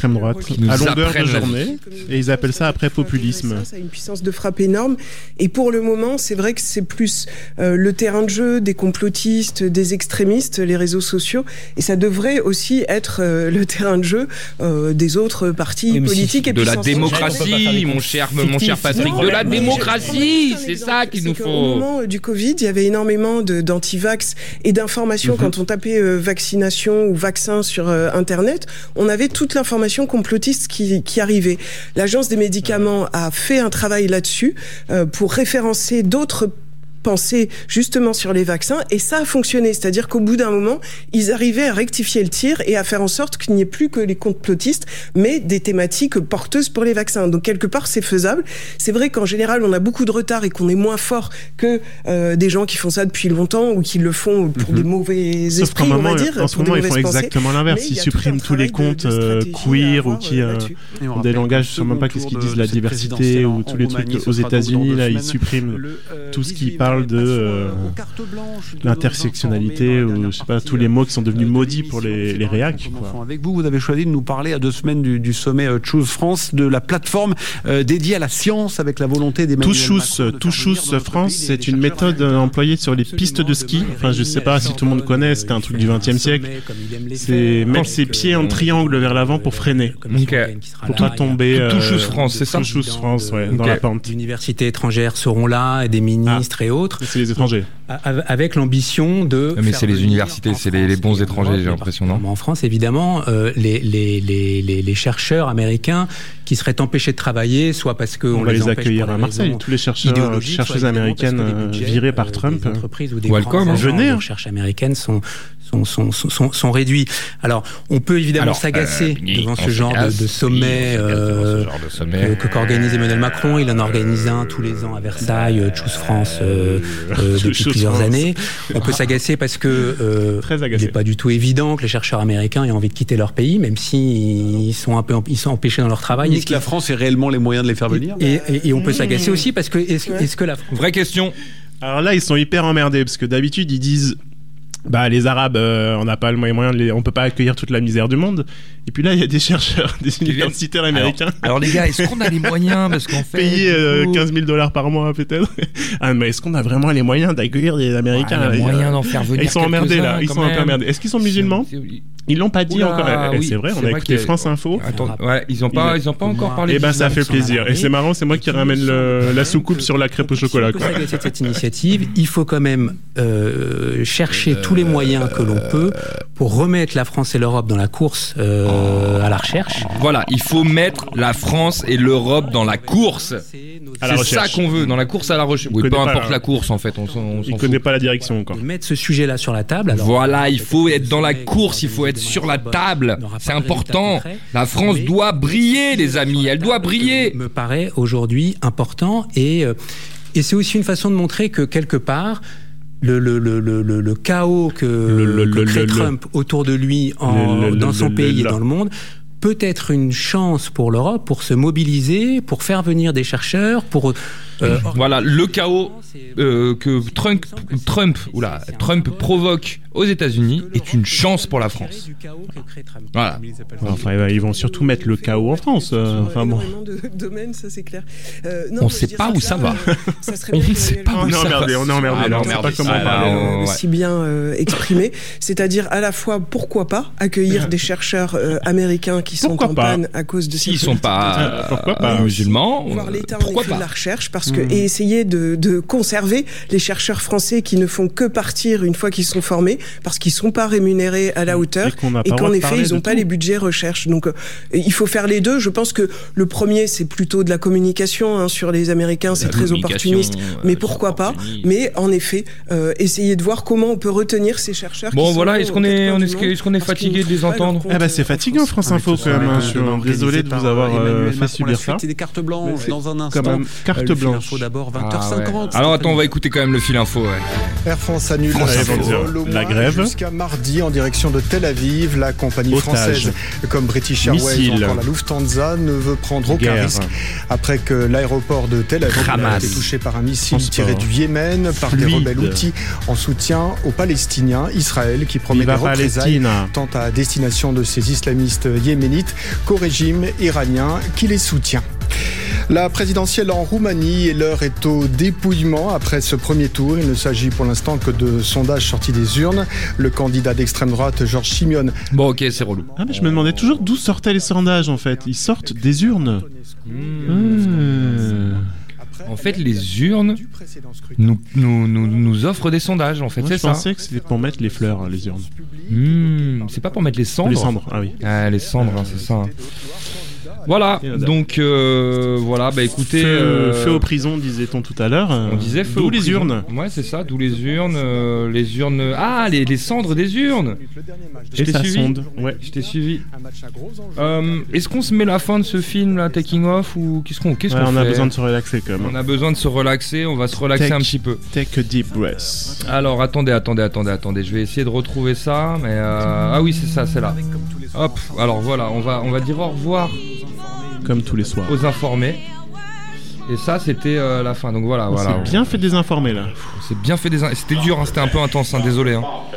l'extrême droite à longueur de journée, et ils appellent ça après populisme. Ça a une puissance de frappe énorme, et pour le moment, c'est vrai que c'est plus le terrain de jeu des complotistes, des extrémistes, les réseaux sociaux, et ça devrait aussi être le terrain de jeu des autres partis politiques. De la démocratie, mon cher Patrick, de la démocratie, c'est ça qu'il nous faut. Au moment du Covid, il y avait énormément d'anti-vax et d'informations. Quand on tapait vaccination ou vaccin sur Internet, on avait toute l'information complotiste qui arrivait. L'Agence des médicaments a fait un travail là-dessus pour référencer d'autres penser justement sur les vaccins, et ça a fonctionné, c'est-à-dire qu'au bout d'un moment, ils arrivaient à rectifier le tir et à faire en sorte qu'il n'y ait plus que les complotistes, mais des thématiques porteuses pour les vaccins. Donc quelque part, c'est faisable. C'est vrai qu'en général, on a beaucoup de retard et qu'on est moins fort que des gens qui font ça depuis longtemps ou qui le font pour des mauvais esprits, on va dire. En ce moment, ils font exactement l'inverse. Ils suppriment tous les comptes queer ou qui ont des langages, je ne sais même pas qu'est-ce qu'ils disent, la diversité ou tous les trucs aux États-Unis. Là, ils suppriment tout ce qui parle de l'intersectionnalité ou je sais pas, tous les mots qui sont devenus maudits pour les réacs. Avec vous avez choisi de nous parler à 2 semaines du sommet Choose France, de la plateforme dédiée à la science avec la volonté d'Emmanuel Macron. Choose France, c'est une méthode employée sur les pistes de ski. Enfin, je sais pas si tout le monde connaît, c'était un truc du XXe siècle. C'est mettre ses pieds en triangle vers l'avant pour freiner. Pour pas tomber. Choose France, c'est ça? Choose France, ouais, dans la pente. Les universités étrangères seront là, et des ministres et autres. C'est les étrangers. Avec l'ambition de. Mais c'est les universités, c'est les bons étrangers, j'ai l'impression, non? En France, évidemment, les chercheurs américains qui seraient empêchés de travailler, soit parce qu'on les accueillir à Marseille. Tous les chercheuses américaines virées par Trump. Entreprises ou des recherches américaines sont réduits. Alors, on peut évidemment s'agacer devant ce genre de sommet qu'organise Emmanuel Macron. Il en organise un tous les ans à Versailles, Choose France, depuis plusieurs années. On peut s'agacer parce que il n'est pas du tout évident que les chercheurs américains aient envie de quitter leur pays, même s'ils sont empêchés dans leur travail. Est-ce que la France ait réellement les moyens de les faire venir? Et on peut s'agacer aussi parce que est-ce que la vraie question. Alors là, ils sont hyper emmerdés parce que d'habitude ils disent les Arabes, on n'a pas le moyen on peut pas accueillir toute la misère du monde. Et puis là, il y a des chercheurs, des universitaires américains. Alors les gars, est-ce qu'on a les moyens parce qu'en fait payer $15,000 par mois peut-être. Mais est-ce qu'on a vraiment les moyens d'accueillir des Américains? Les moyens d'en faire venir. Ils sont emmerdés là. Ils sont un peu emmerdés. Est-ce qu'ils sont musulmans? Ils l'ont pas dit encore. Oui, c'est vrai, on a écouté France Info. Attends, ils ont pas encore parlé. Et ça fait plaisir. Et c'est marrant, c'est moi qui ramène la soucoupe sur la crêpe au chocolat. Pour s'agacer de cette initiative, il faut quand même chercher tous les moyens que l'on peut pour remettre la France et l'Europe dans la course à la recherche. Voilà, il faut mettre la France et l'Europe dans la course. C'est ça qu'on veut, dans la course à la recherche. Oui, peu importe la course en fait. Il connaît pas la direction encore. Mettre ce sujet-là sur la table. Voilà, il faut être dans la course, il faut être sur la table. C'est important. La France doit briller, les amis. Elle doit briller. Me paraît aujourd'hui important et c'est aussi une façon de montrer que quelque part le chaos que crée Trump autour de lui dans son pays et dans le monde peut être une chance pour l'Europe pour se mobiliser, pour faire venir des chercheurs, pour voilà, le chaos que Trump provoque aux États-Unis est une chance pour la France. Voilà. Enfin, ils vont surtout mettre le chaos en France. Enfin bon. De domaine, ça c'est clair. On ne sait pas où ça va. On ne sait pas où ça va. On est emmerdé. On ne sait pas comment parler. Si bien exprimé, c'est-à-dire à la fois pourquoi pas accueillir des chercheurs américains qui sont en panne à cause de ces s'ils sont pas musulmans, voir l'État en effet de la recherche et essayer de conserver les chercheurs français qui ne font que partir une fois qu'ils sont formés parce qu'ils ne sont pas rémunérés à la hauteur et qu'en effet ils n'ont pas les budgets recherche. Donc il faut faire les deux. Je pense que le premier c'est plutôt de la communication sur les Américains, c'est très opportuniste, mais pourquoi pas. Mais en effet essayer de voir comment on peut retenir ces chercheurs. Bon voilà, est-ce qu'on est fatigué de les entendre? C'est fatigant France Info quand même. Je suis désolé de vous avoir fait subir ça. Des cartes blanches dans un instant. Carte blanche. l'info d'abord, 20h50. Alors attends, on va écouter quand même le fil info. Air France annule la grève jusqu'à mardi en direction de Tel Aviv. La compagnie française comme British Airways ou encore la Lufthansa ne veut prendre aucun risque après que l'aéroport de Tel Aviv a été touché par un missile tiré du Yémen par des rebelles houthis en soutien aux Palestiniens. Israël qui promet des représailles tant à destination de ces islamistes yéménites qu'au régime iranien qui les soutient. La présidentielle en Roumanie et l'heure est au dépouillement après ce premier tour. Il ne s'agit pour l'instant que de sondages sortis des urnes. Le candidat d'extrême droite, George Simion. Bon, ok, c'est relou. Ah, mais je me demandais toujours d'où sortaient les sondages en fait. Ils sortent des urnes. En fait, les urnes nous offrent des sondages, en fait, c'est ça. Je pensais que c'était pour mettre les fleurs, les urnes. C'est pas pour mettre les cendres. Les cendres, ah oui. Les cendres, c'est ça. Voilà, donc voilà, bah écoutez... Feu aux prisons, disait-on tout à l'heure. On disait feu aux prisons. Urnes. Ouais, c'est ça, d'où les urnes. Ah, les cendres des urnes. Je t'ai suivi. Sonde. Ouais. Je t'ai suivi. Est-ce qu'on se met la fin de ce film, là, Taking Off, ou qu'est-ce qu'on fait ? On a besoin de se relaxer quand même. On a besoin de se relaxer, on va se relaxer un petit peu. Take a deep breath. Alors, attendez. Je vais essayer de retrouver ça, mais... Ah oui, c'est ça, c'est là. Hop, alors voilà, on va dire au revoir. Comme tous les soirs. Aux informés. Et ça, c'était la fin. Donc voilà. C'est bien fait des informés là. C'est bien fait des. C'était dur, c'était un peu intense, désolé.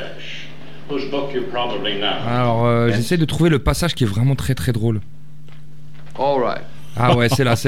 Alors, j'essaie de trouver le passage qui est vraiment très très drôle. Ah ouais, c'est là.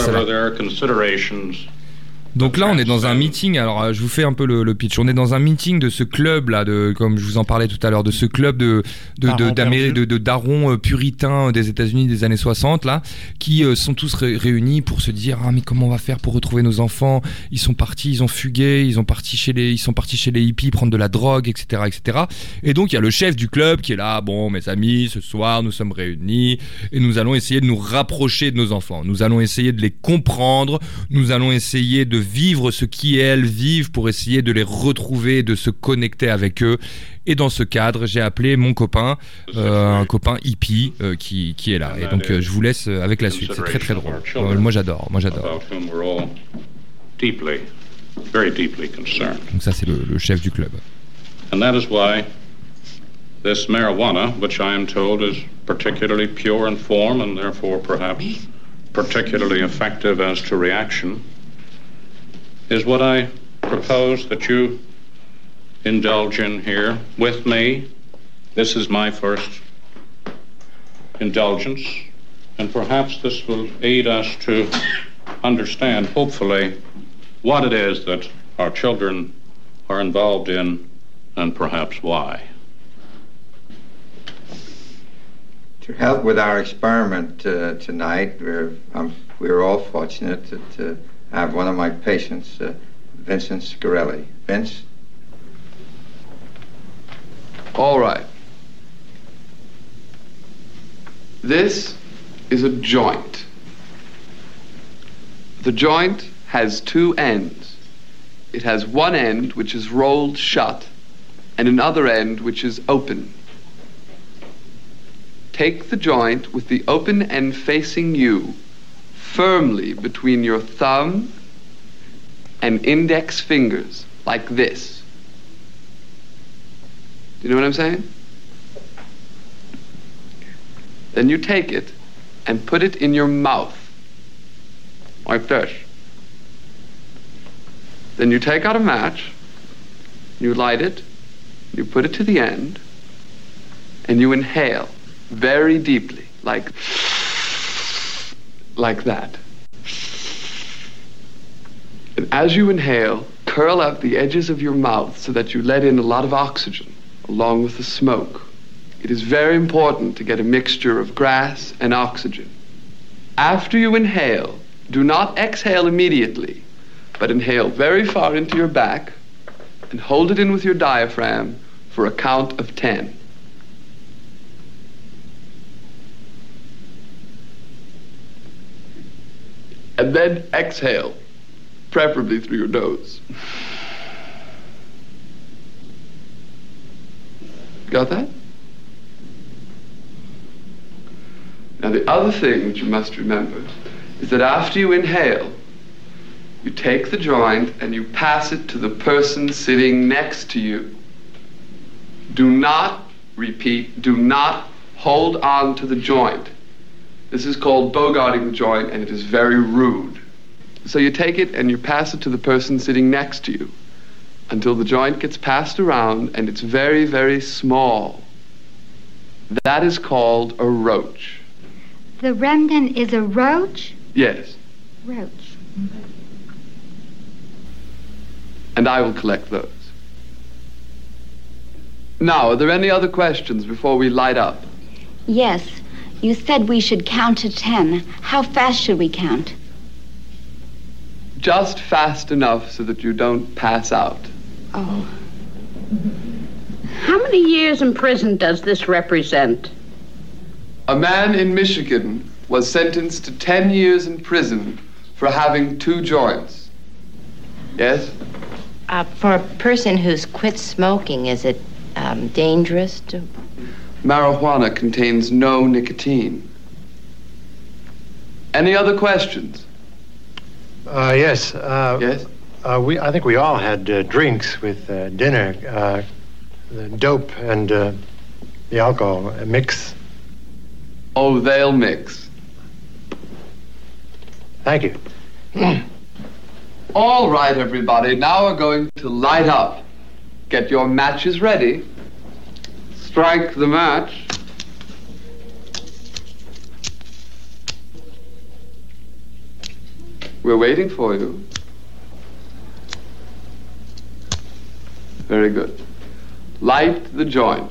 Donc là, on est dans un meeting. Alors, je vous fais un peu le pitch. On est dans un meeting de ce club là, comme je vous en parlais tout à l'heure, de ce club de darons puritains des États-Unis des années 60 là, qui sont tous réunis pour se dire mais comment on va faire pour retrouver nos enfants ? Ils sont partis, ils ont fugué, ils sont partis chez les hippies prendre de la drogue, etc., etc. Et donc il y a le chef du club qui est là. Bon, mes amis, ce soir nous sommes réunis et nous allons essayer de nous rapprocher de nos enfants. Nous allons essayer de les comprendre. Nous allons essayer de vivre ce qui elles vivent pour essayer de les retrouver, de se connecter avec eux. Et dans ce cadre, j'ai appelé mon copain, un copain hippie qui est là. Et donc je vous laisse avec la suite. C'est très très drôle. Moi j'adore. Donc ça c'est le chef du club. And that is why this marijuana, which I am told is particularly pure in form and therefore perhaps particularly effective as to reaction, is what I propose that you indulge in here with me. This is my first indulgence, and perhaps this will aid us to understand, hopefully, what it is that our children are involved in, and perhaps why. To help with our experiment tonight, we're all fortunate to have one of my patients, Vincent Scarelli. Vince? All right. This is a joint. The joint has two ends. It has one end which is rolled shut and another end which is open. Take the joint with the open end facing you firmly between your thumb and index fingers, like this. Do you know what I'm saying? Then you take it and put it in your mouth, like this. Then you take out a match, you light it, you put it to the end, and you inhale very deeply, like that. And as you inhale, curl up the edges of your mouth so that you let in a lot of oxygen along with the smoke. It is very important to get a mixture of grass and oxygen. After you inhale, do not exhale immediately, but inhale very far into your back and hold it in with your diaphragm for a count of 10. And then exhale, preferably through your nose. Got that? Now the other thing that you must remember is that after you inhale, You take the joint and you pass it to the person sitting next to you. Do not, repeat, do not hold on to the joint. This is called bogarting the joint, and it is very rude. So you take it and you pass it to the person sitting next to you until the joint gets passed around and it's very, very small. That is called a roach. The remnant is a roach? Yes. Roach. And I will collect those. Now, are there any other questions before we light up? Yes. You said we should count to 10. How fast should we count? Just fast enough so that you don't pass out. Oh. How many years in prison does this represent? A man in Michigan was sentenced to 10 years in prison for having 2 joints. Yes? For a person who's quit smoking, is it dangerous to... Marijuana contains no nicotine. Any other questions? Yes. Yes? I think we all had drinks with dinner. The dope and the alcohol mix. Oh, they'll mix. Thank you. All right, everybody. Now we're going to light up. Get your matches ready. Strike the match. We're waiting for you. Very good. Light the joint.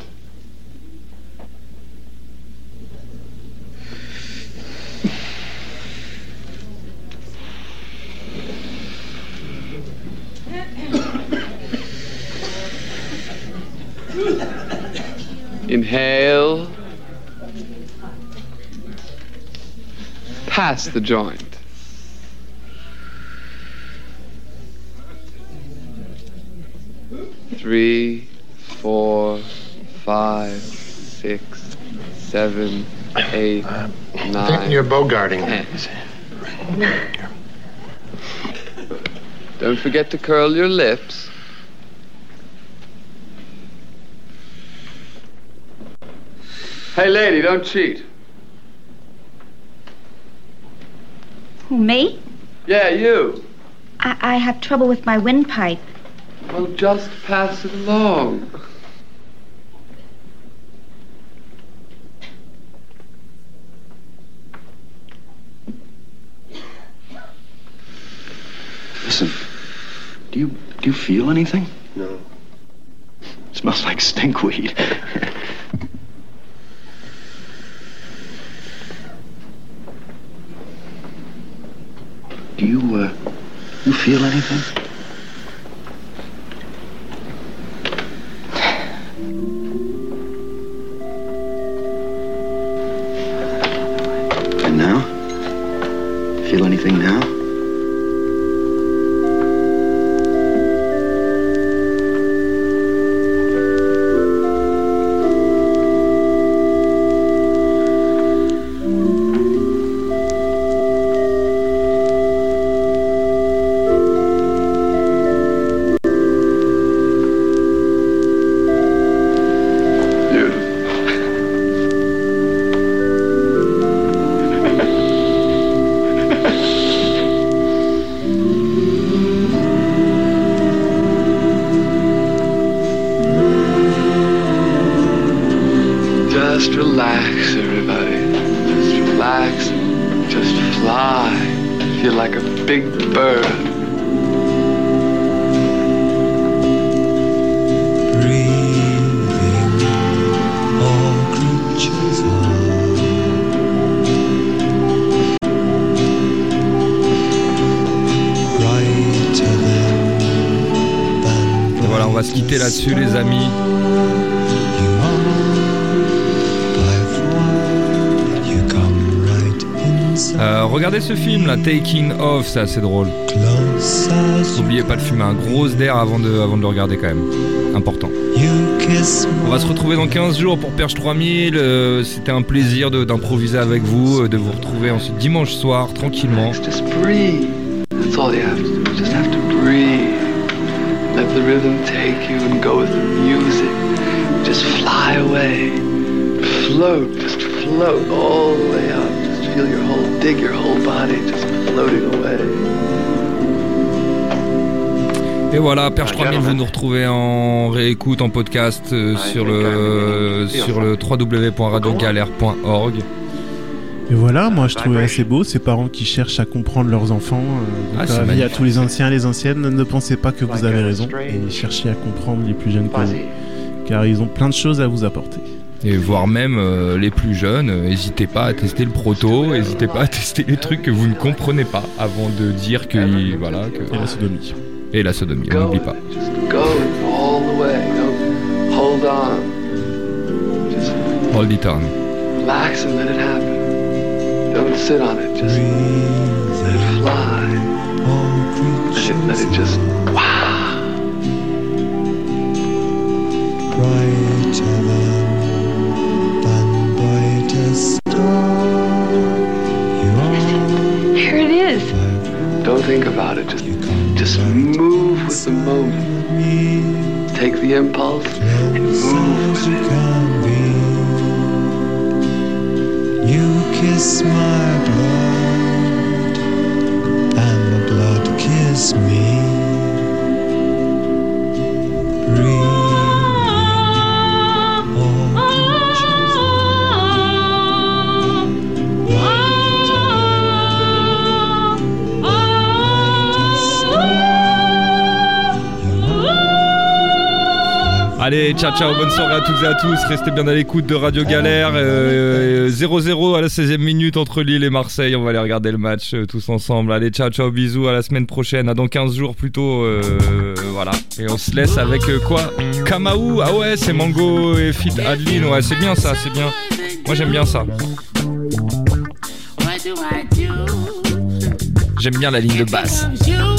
Inhale. Pass the joint. Three, 4, 5, 6, 7, 8, 9. You're bogarting. 10. Don't forget to curl your lips. Hey, lady, don't cheat. Who, me? Yeah, you. I have trouble with my windpipe. Well, just pass it along. Listen, do you feel anything? No. Smells like stinkweed. Do you feel anything? And now? Feel anything now? Just relax, everybody. Just relax. Just fly. Feel like a big bird. Breathing, all creatures are. Brighter than. Et voilà, on va se quitter là-dessus, les amis. Regardez ce film là, Taking Off, c'est assez drôle. N'oubliez pas de fumer un gros d'air avant de le regarder quand même. Important. On va se retrouver dans 15 jours pour Perche 3000. C'était un plaisir d'improviser avec vous, de vous retrouver ensuite dimanche soir tranquillement. Just breathe. That's all you have to do. rhythm take you and go with the music. Just fly away. Float, just float all the way up. Just feel dig your whole body just floating away. Et voilà, Perche 3000, vous nous retrouvez en réécoute, en podcast sur le www.radiogalère.org. Et voilà, moi je trouvais assez beau ces parents qui cherchent à comprendre leurs enfants. Avis à tous les anciens et les anciennes, ne pensez pas que vous avez raison et cherchez à comprendre les plus jeunes que vous, car ils ont plein de choses à vous apporter. Et voire même les plus jeunes, n'hésitez pas à tester le proto, n'hésitez pas à tester les trucs que vous ne comprenez pas avant de dire que voilà. Et la sodomie. Et la sodomie, on n'oublie pas. Go all the way. Hold on. Just hold it on. Relax and let it happen. Don't sit on it. Just let it fly. Let it just wow. Brighter than brightest star. Here it is. Don't think about it. Just move with the moment. Take the impulse and move with it. You kiss my blood, and the blood kiss me. Allez, ciao, bonne soirée à toutes et à tous. Restez bien à l'écoute de Radio Galère. 0-0 à la 16e minute entre Lille et Marseille. On va aller regarder le match tous ensemble. Allez, ciao, bisous. À la semaine prochaine. À dans 15 jours plutôt. Voilà. Et on se laisse avec quoi? Kamaou. Ah ouais, c'est Mango et Fit Adeline. Ouais, c'est bien ça, c'est bien. Moi, j'aime bien ça. J'aime bien la ligne de basse.